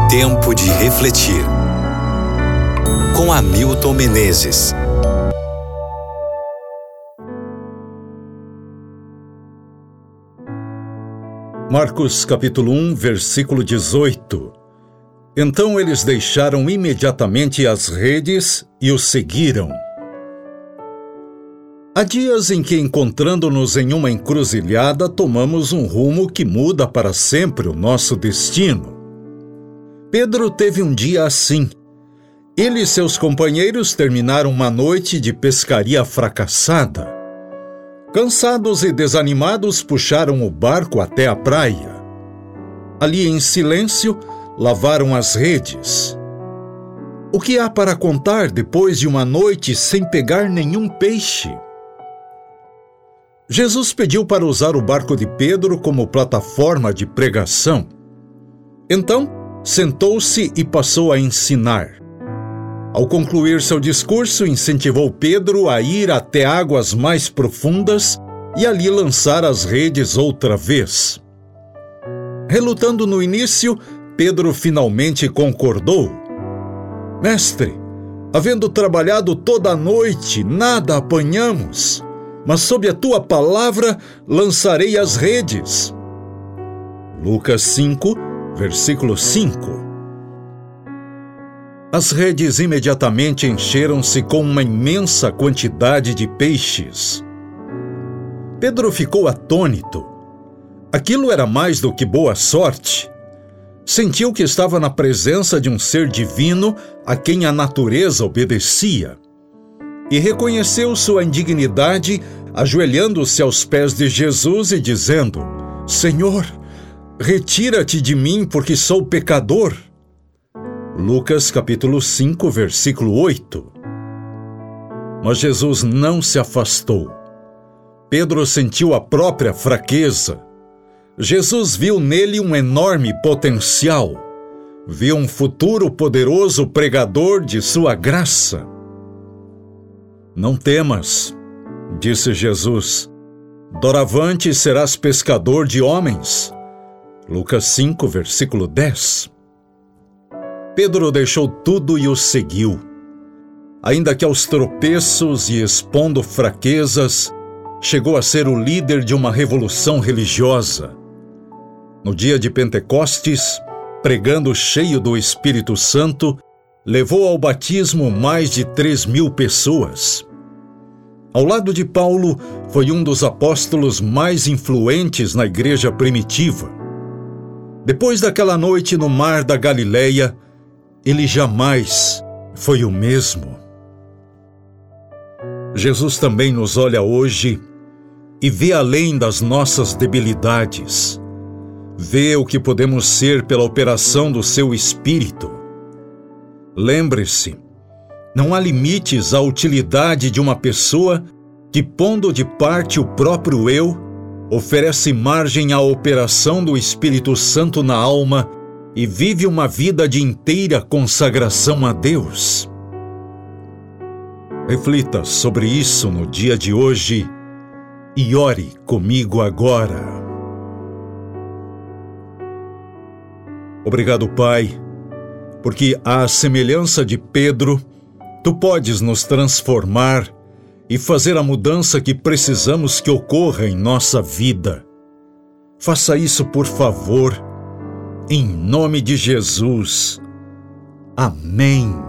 Tempo de refletir. Com Hamilton Menezes. Marcos capítulo 1, versículo 18. Então eles deixaram imediatamente as redes e o seguiram. Há dias em que, encontrando-nos em uma encruzilhada, tomamos um rumo que muda para sempre o nosso destino. Pedro teve um dia assim. Ele e seus companheiros terminaram uma noite de pescaria fracassada. Cansados e desanimados, puxaram o barco até a praia. Ali, em silêncio, lavaram as redes. O que há para contar depois de uma noite sem pegar nenhum peixe? Jesus pediu para usar o barco de Pedro como plataforma de pregação. Então, sentou-se e passou a ensinar. Ao concluir seu discurso, incentivou Pedro a ir até águas mais profundas e ali lançar as redes outra vez. Relutando no início, Pedro finalmente concordou. Mestre, havendo trabalhado toda a noite, nada apanhamos, mas sob a tua palavra lançarei as redes. Lucas 5, versículo 5. As redes imediatamente encheram-se com uma imensa quantidade de peixes. Pedro ficou atônito. Aquilo era mais do que boa sorte. Sentiu que estava na presença de um ser divino a quem a natureza obedecia. E reconheceu sua indignidade, ajoelhando-se aos pés de Jesus e dizendo: Senhor, retira-te de mim, porque sou pecador. Lucas capítulo 5, versículo 8. Mas Jesus não se afastou. Pedro sentiu a própria fraqueza. Jesus viu nele um enorme potencial. Viu um futuro poderoso pregador de sua graça. Não temas, disse Jesus. Doravante serás pescador de homens. Lucas 5, versículo 10. Pedro deixou tudo e o seguiu. Ainda que aos tropeços e expondo fraquezas, chegou a ser o líder de uma revolução religiosa. No dia de Pentecostes, pregando cheio do Espírito Santo, levou ao batismo mais de 3.000 pessoas. Ao lado de Paulo, foi um dos apóstolos mais influentes na igreja primitiva. Depois daquela noite no mar da Galileia, ele jamais foi o mesmo. Jesus também nos olha hoje e vê além das nossas debilidades. Vê o que podemos ser pela operação do seu Espírito. Lembre-se, não há limites à utilidade de uma pessoa que, pondo de parte o próprio eu, oferece margem à operação do Espírito Santo na alma e vive uma vida de inteira consagração a Deus. Reflita sobre isso no dia de hoje e ore comigo agora. Obrigado, Pai, porque à semelhança de Pedro, Tu podes nos transformar e fazer a mudança que precisamos que ocorra em nossa vida. Faça isso, por favor, em nome de Jesus. Amém.